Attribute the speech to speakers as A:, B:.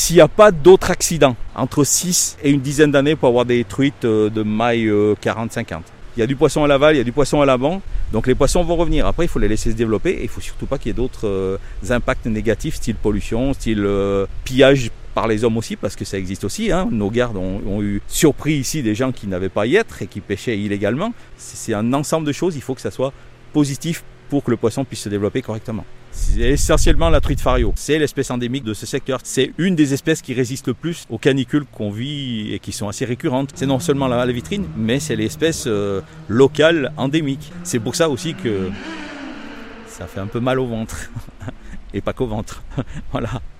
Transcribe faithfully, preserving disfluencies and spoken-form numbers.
A: s'il n'y a pas d'autres accidents, entre six et une dizaine d'années pour avoir des truites de maille quarante cinquante. Il y a du poisson à l'aval, il y a du poisson à l'avant, donc les poissons vont revenir. Après, il faut les laisser se développer et il ne faut surtout pas qu'il y ait d'autres euh, impacts négatifs, style pollution, style euh, pillage par les hommes aussi, parce que ça existe aussi. Hein. Nos gardes ont, ont eu surpris ici des gens qui n'avaient pas à y être et qui pêchaient illégalement. C'est un ensemble de choses, il faut que ça soit positif pour que le poisson puisse se développer correctement. C'est essentiellement la truite fario. C'est l'espèce endémique de ce secteur. C'est une des espèces qui résiste le plus aux canicules qu'on vit et qui sont assez récurrentes. C'est non seulement la, la vitrine, mais c'est l'espèce euh, locale endémique. C'est pour ça aussi que ça fait un peu mal au ventre. Et pas qu'au ventre. Voilà.